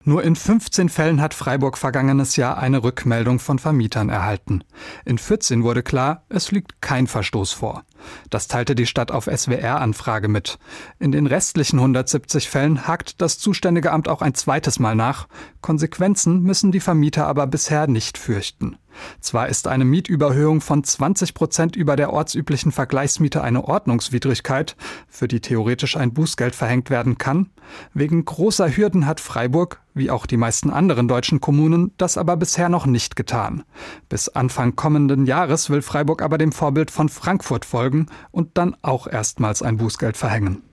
Nur in 15 Fällen hat Freiburg vergangenes Jahr eine Rückmeldung von Vermietern erhalten. In 14 wurde klar, es liegt kein Verstoß vor. Das teilte die Stadt auf SWR-Anfrage mit. In den restlichen 170 Fällen hakt das zuständige Amt auch ein zweites Mal nach. Konsequenzen müssen die Vermieter aber bisher nicht fürchten. Zwar ist eine Mietüberhöhung von 20% über der ortsüblichen Vergleichsmiete eine Ordnungswidrigkeit, für die theoretisch ein Bußgeld verhängt werden kann. Wegen großer Hürden hat Freiburg, wie auch die meisten anderen deutschen Kommunen, das aber bisher noch nicht getan. Bis Anfang kommenden Jahres will Freiburg aber dem Vorbild von Frankfurt folgen und dann auch erstmals ein Bußgeld verhängen.